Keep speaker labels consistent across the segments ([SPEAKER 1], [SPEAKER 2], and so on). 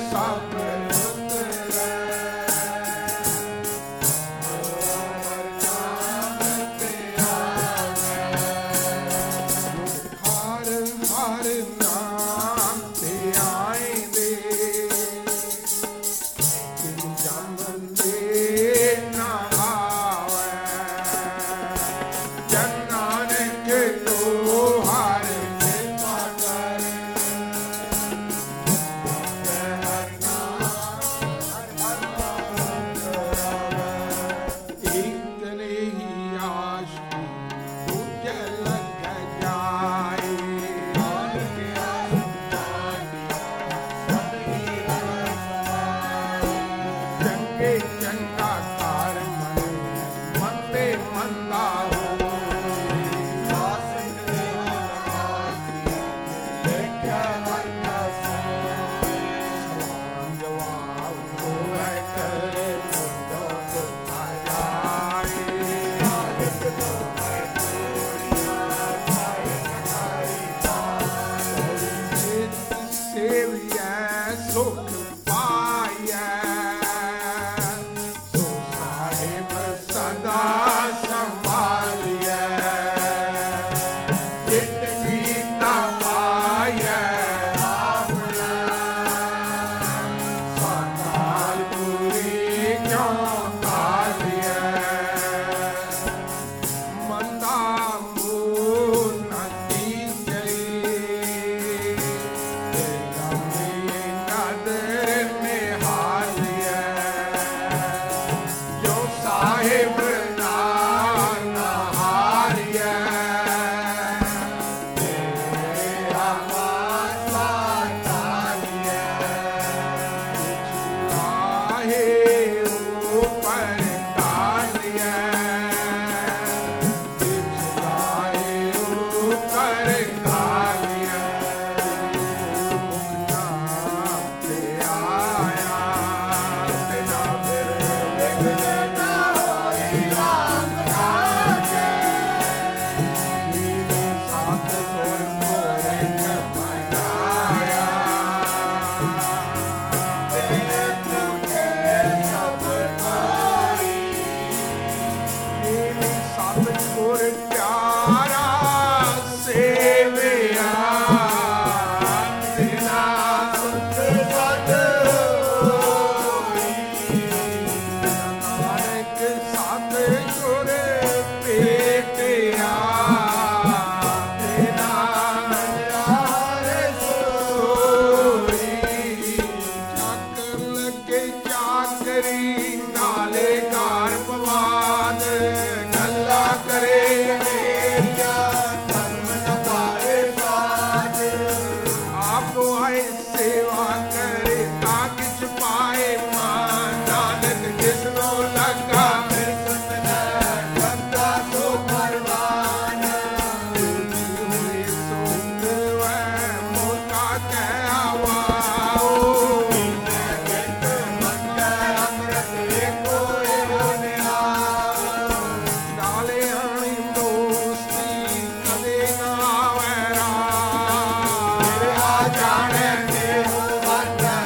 [SPEAKER 1] ਜਾਣੇ ਦੇਵ ਵਰਨਾ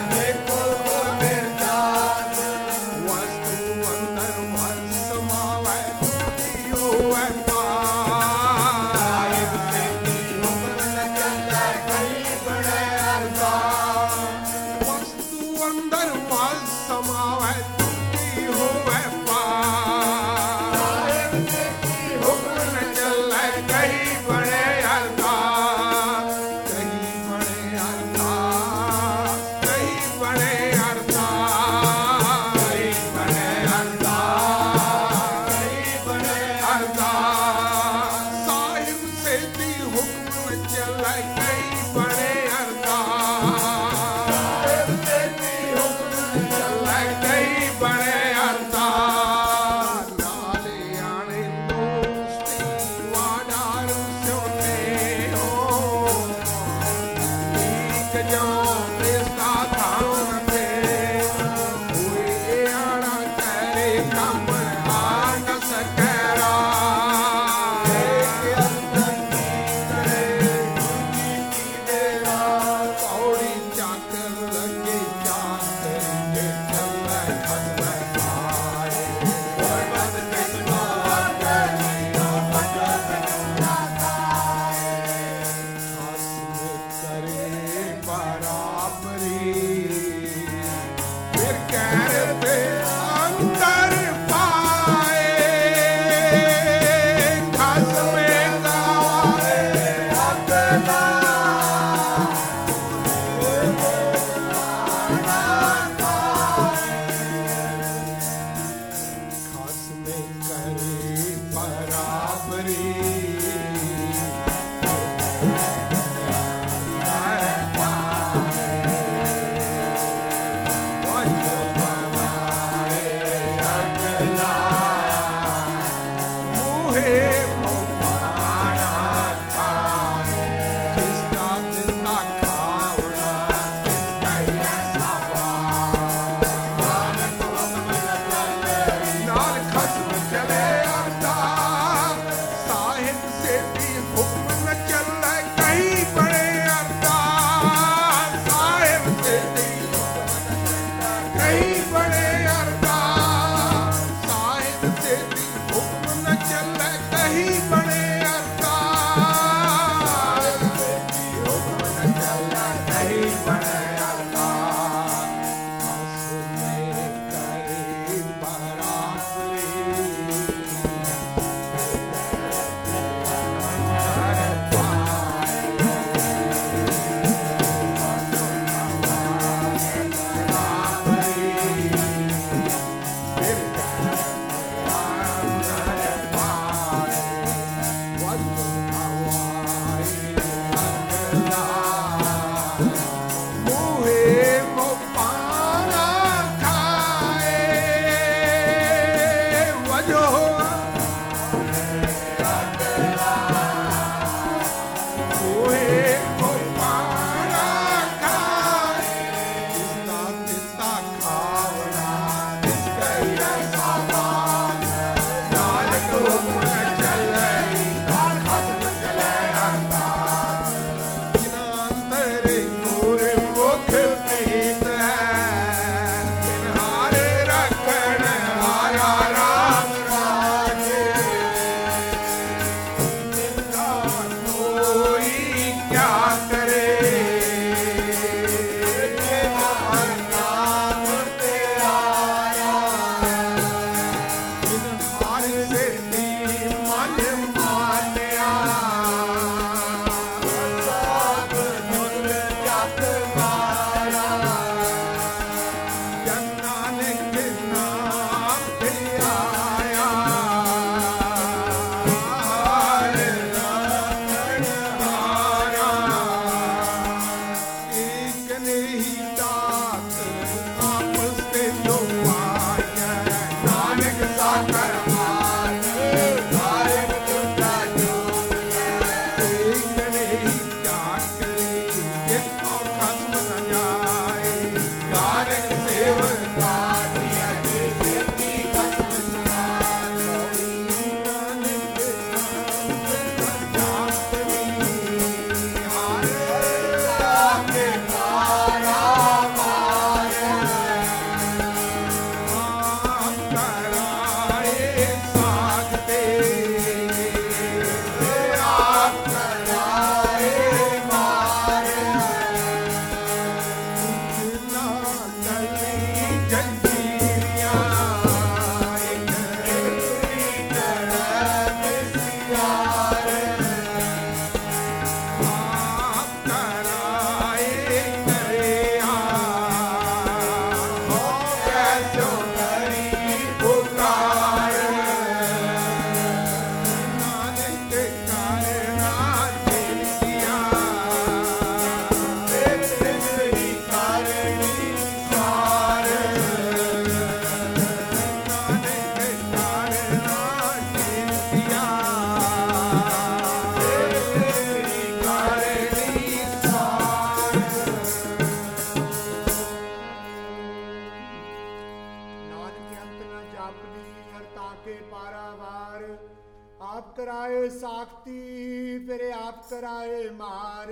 [SPEAKER 1] कराए साख्ती फिर आप कराए मार,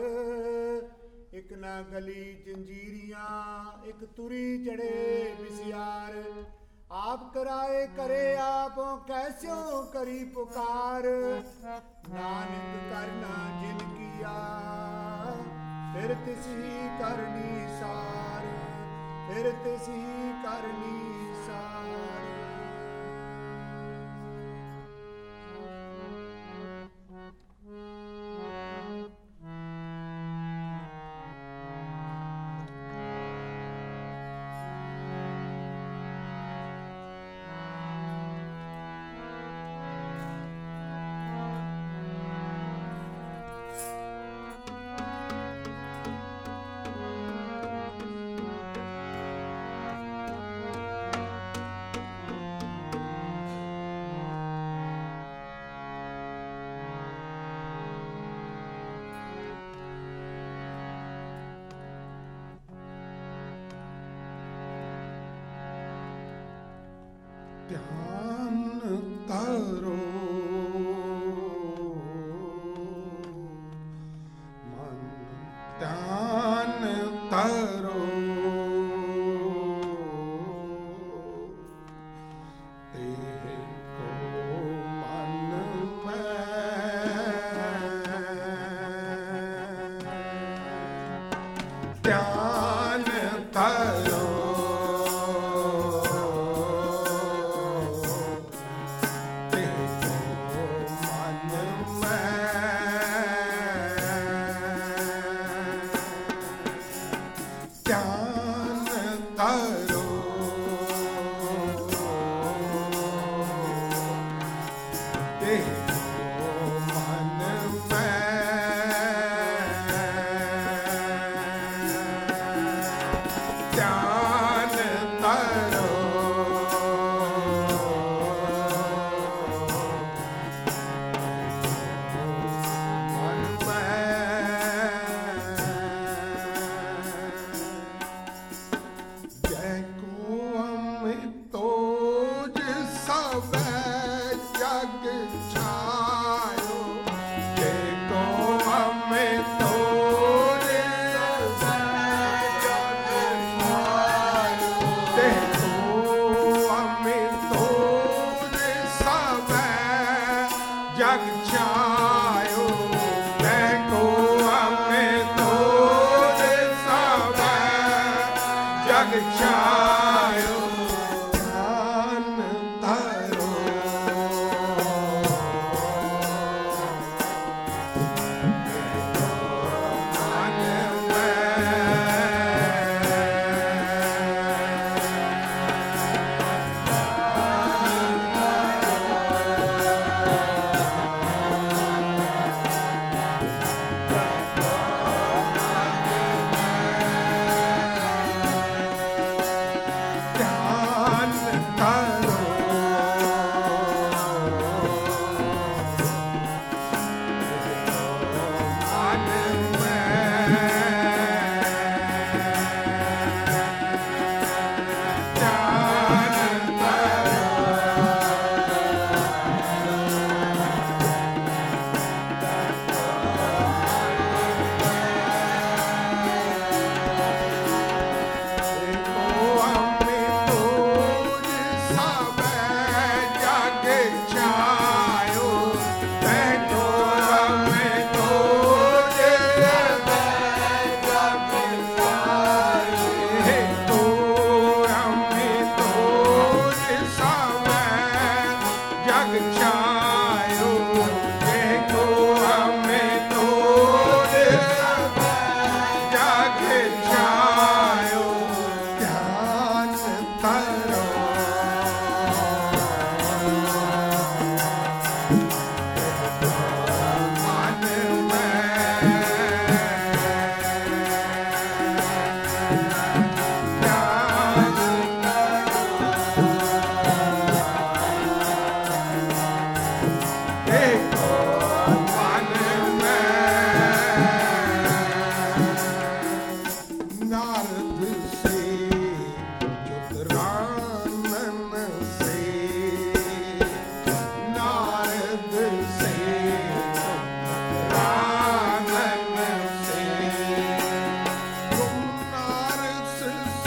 [SPEAKER 1] एक ना गली जंजीरियां एक तुरी चढ़े बिसियार। आप कराए करे आप कैस्यों करी पुकार, नानक करना जिन किया फिर तिसी करनी सार, फिर तिसी करनी सार।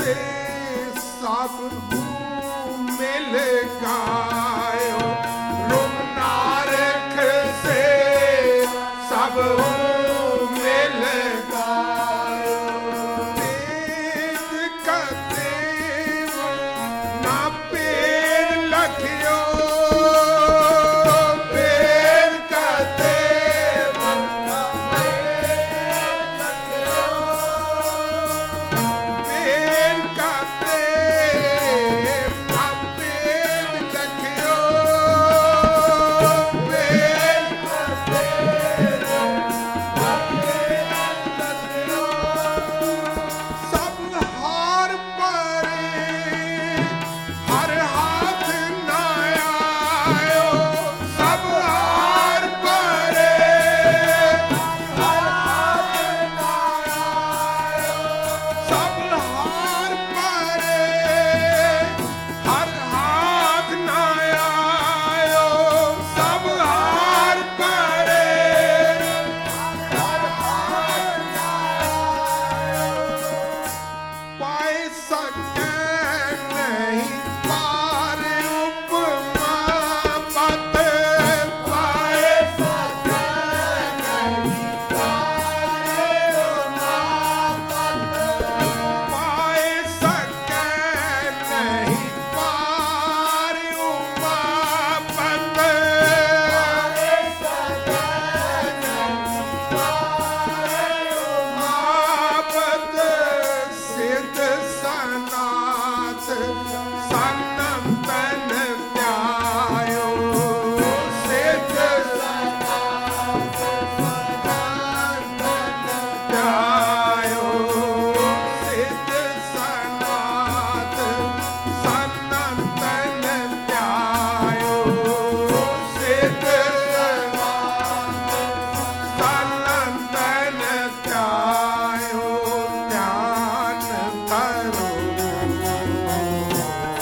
[SPEAKER 2] से सब मिल गायो, रूप नारक से सब मिल गायो। वेद का देव ना पेड़ लखियो, वेद का देव ना पेड़ लखियो, वेद का देव ना पेड़ लखियो, वेद का देव ना पेड़ लखियो। सब हार परे हर हाथ ना आयो, सब हार परे हर हाथ ना आयो, सब हार परे हर हाथ ना आयो, सब हार परे हर हाथ ना आयो। पाए सके नहीं पार उपमा पत, पाए सके नहीं पार उपमा पत, पाए सके नहीं पार उपमा पत, पाए सके नहीं पार उपमा पत। सिद्ध सनाथ सनंतन ध्यायो, सिद्ध सनाथ सनंतन ध्यायो, सिद्ध सनाथ सनंतन ध्यायो, सिद्ध सनाथ सनंतन ध्यायो। ध्यान धरो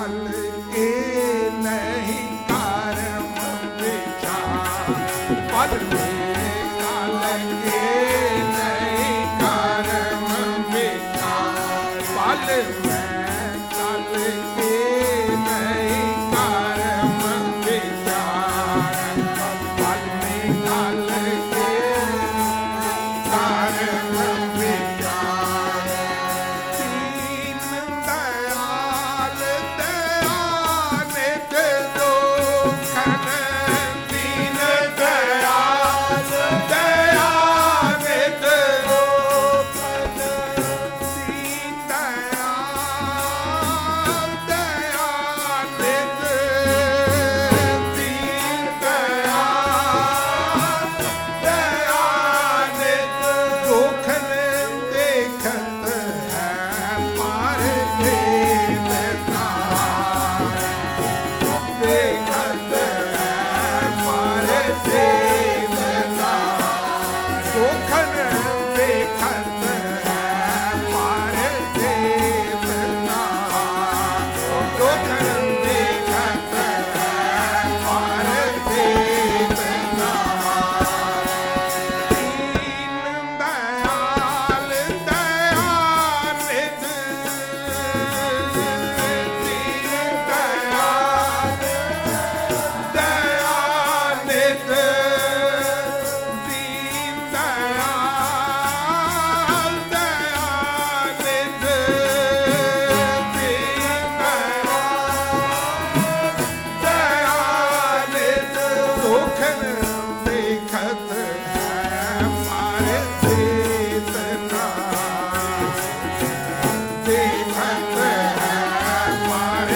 [SPEAKER 2] ਕਲ ਕੇ ਨਹੀਂ ਕਰਮ ਵਿਚਾਰ ਪਲ ਮੈਂ ਕਲ ਕੇ ਨਹੀਂ ਕਰਮ ਵਿਚਾਰ ਪਲ ਮੈਂ ਕਲ ਕੇ ਨਹੀਂ ਕਰਮ ਵਿਚਾਰ ਪਲ ਮੈਂ ਕਲ ਕੇ ਕਰਮ ਵਿਚਾਰ ਦੀਨ ਦਇਆਲ ਦਇਆਨਿਤ ਦੋਖਨ ਦੀਨ ਦਇਆਲ ਦਇਆਨਿਤ ਦੋਖਨ ਦੀਨ ਦਇਆਲ ਦਇਆਨਿਤ ਦੀਨ ਦਇਆਲ ਦਇਆਨਿਤ ਦੋਖਨ ਦੇਖਤ ਹੈ ਪਰ ਦੇਵਤਾਰ ਦੇਖਤ ਹੈ ਪਰ ਦੇਵਤਾਰ ਦੋਖਨ ਦੇਖਤ ਹੈ ਪਰ ਦੇਵਤਾਰ ਦੋਖਨ ਦੇਖਤ ਹੈ ਪਰ ਦੇਵਤਾਰ ਦੀਨ ਦਇਆਲ ਦਇਆਨਿਤ ਦੀਨ ਦਇਆਲ ਦਇਆਨਿਤ ਦੀਨ ਦਇਆਲ ਦਇਆਨਿਤ ਦੀਨ ਦਇਆਨਿਤ ਦੋਖਨ ਦੇਖਤ ਹੈ ਪਰ ਦੇਵਤਾਰ ਦੇਖਤ ਹੈ ਪਰ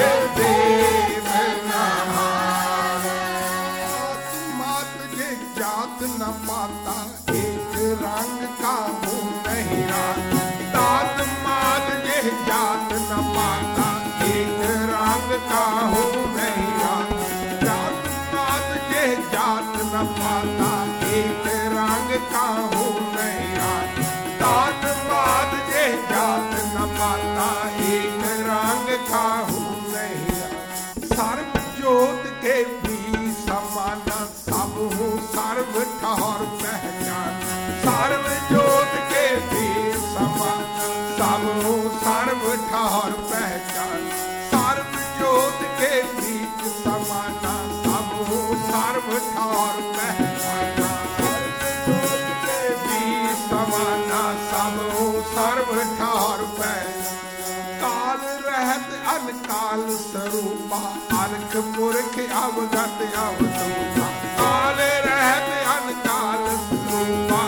[SPEAKER 2] ਦੇਵਤਾਰ मात जे जात न पाता एक रंग का हो नहीं रात दात मात जे जात न पाता एक रंग का हो नहीं रात जात मात जे जात न पाता एक रंग का हो नहीं रात दात मात जे जात न पाता एक रंग का हो नहीं रात सर्व जोत के भी समाना सब हूँ सर्व ठहर पहचान सर्व जोत के भी समान सब हूँ सर्व ठहर पहचान सर्व जोत के बीच समाना सब हूँ सर्व ठहर पहचाना सर्व जोत के बीच समाना सब हूँ सर्व ठहर पहचान काल रहत अनकाल स्वरूपा अलख पुरख अवगत अवधूता काल रहत अनकाल स्वरूपा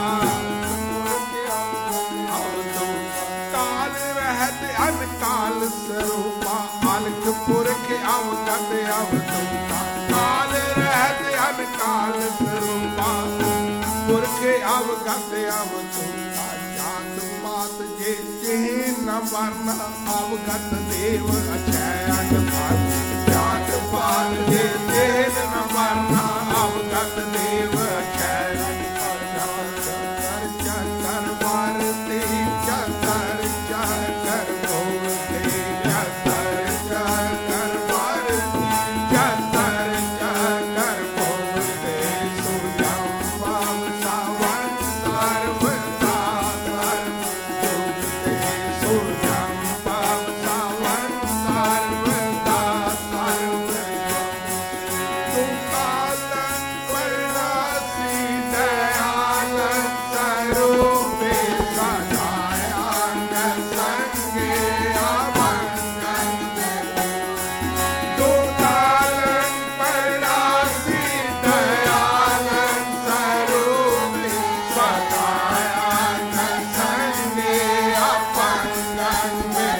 [SPEAKER 2] काल रहत अनकाल स्वरूपा अलख पुरख अवगत अवधूता काल रहत अनकाल स्वरूपा पुरख अवगत अवधूता जात पात जे चिन्ह न वर्ण अवगत देव अक्षय अनभार जात पात जे चिन्ह न वर्ण अवगत देव अक्षय अनभार चकर चकर वारते चकर चकर भोगते चकर चकर वारते चकर चकर भोगते सुजम भाव सावन सर्वदा धर्म जोगते सुजम भाव सावन सर्वदा धर्म तू कालन परनासी दयालन स्वरूपे सदायान संगे अमंगल तू कालन परनासी दयालन स्वरूपे सदायान संगे अमंगल में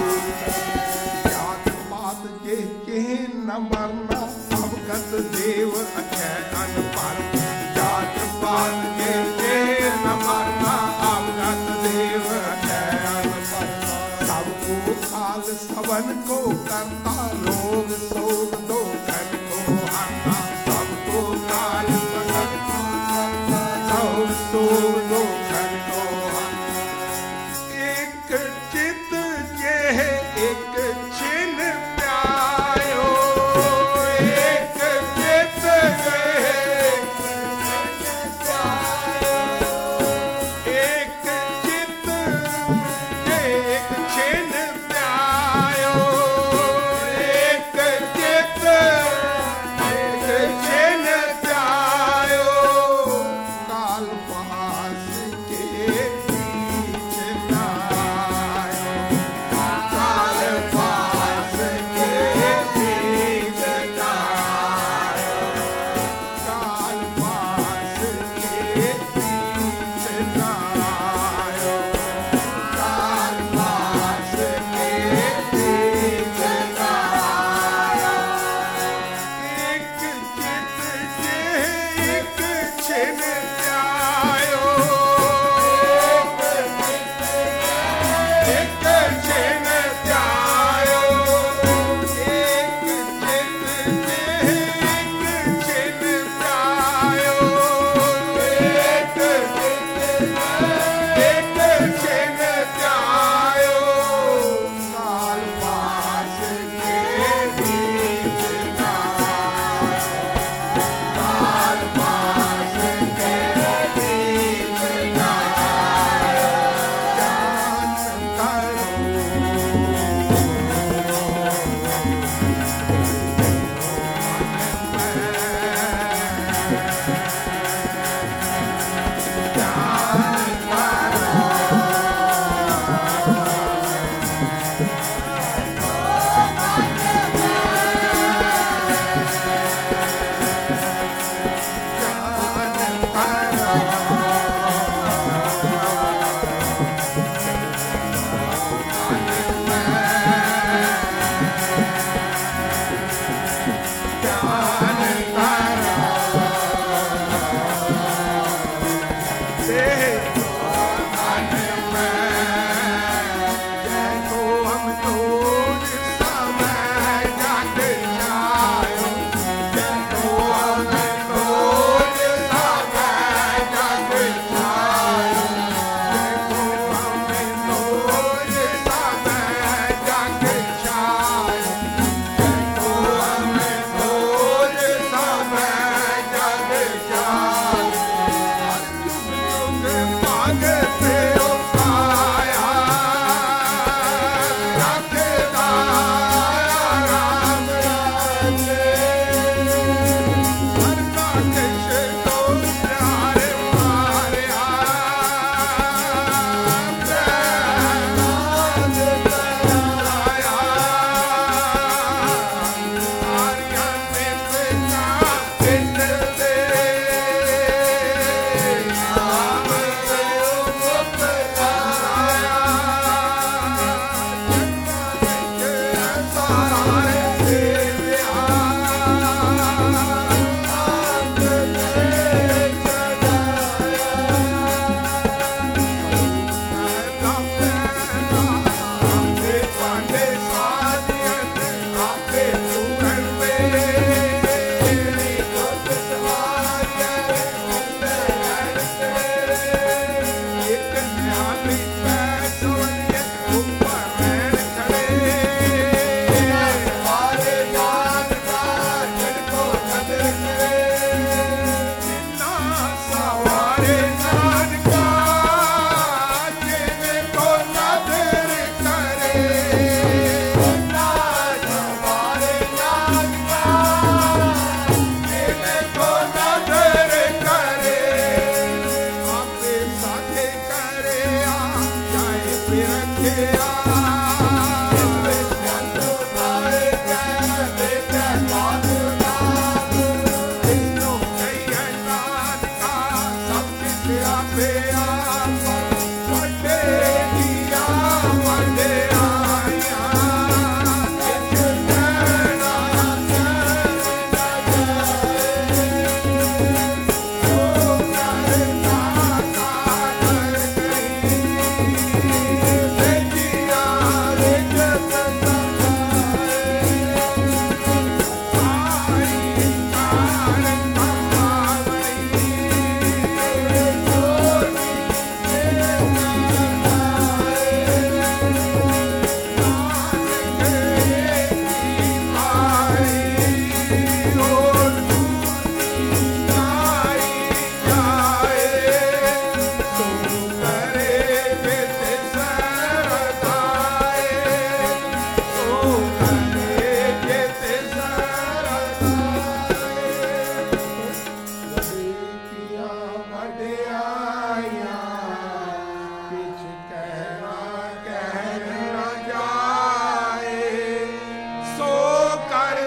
[SPEAKER 2] जात पात जे चिन्ह न मरना अवगत देव अक्षय अनपर जात पात जे चिन्ह न मरना अवगत देव अक्षय अनपर सबको काल सवन को करता रोग शोक दोखन को हरता सबको काल सवन को करता रोग शोक दोखन को हरता एक चित जे एक छिन प्यार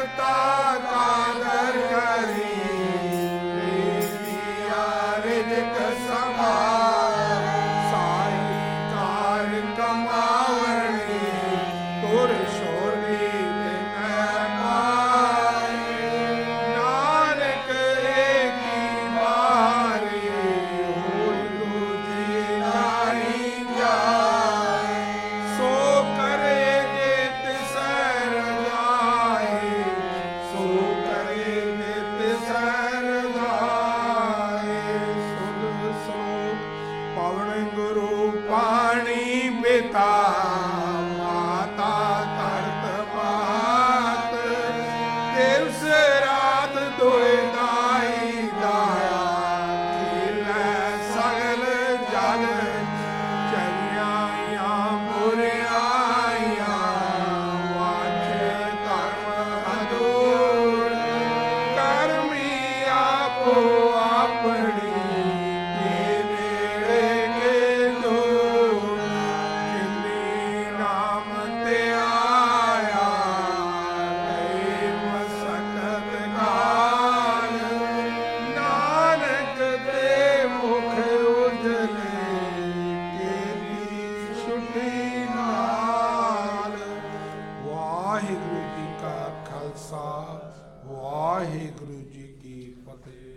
[SPEAKER 2] ਭਗਤਾ ਕਾਦਰ ਕਰੀ ਬੇਲੀਆ ਰਿਜਕ ਸਮਾਰ ਸਾਈ ਕਾਰ ਕਮਾਵਣੀ ਤੁਰ ਛੋੜੀ ਤਿਨੈ ਪਾਈ ਨਾਨਕ ਏਕੀ ਵਾਰੀ ਹੋਰ ਦੂਜੀ ਨਾਹੀ ਜਾਏ ਸੋ ਕਰੇ ਜੇ ਤਿਸੈ ਰਜਾਈ ਸੋ ਕਰੇ ਜੇ ਤਿਸੈ ਰਜਾਈ ਸੁਧ ਸਲੋਕ ਪਵਨ ਗੁਰੂ ਪਾਣੀ ਪਿਤਾ ਮਾਤਾ ਧਰਤ ਮਾਤ ਦਿਵਸ ਰਾਤ ਦੁਇ ਦਾਈ ਦਾਇਆ ਖਿਲੈ ਸਗਲ ਜਗ ਚਰਿਆਈਆਂ ਬੁਰਿਆਈਆਂ ਵਾਛੇ ਧਰਮ ਅਦੂਰ ਕਰਮੀ ਆਪੋ ਆਪਣੀ ਕੇ ਨੇੜੇ ਕੇ ਦੂਰ ਜਿਨੀ ਨਾਮ ਤੇ ਆਇਆ ਗਏ ਮਸਕਤ ਕਾਲ ਨਾਨਕ ਤੇ ਮੁਖ ਉਜਲੇ ਕੇਤੀ ਛੁਟੀ ਨਾਲ ਵਾਹਿਗੁਰੂ ਜੀ ਕਾ ਖਾਲਸਾ ਵਾਹਿਗੁਰੂ ਜੀ ਕੀ ਫਤਿਹ।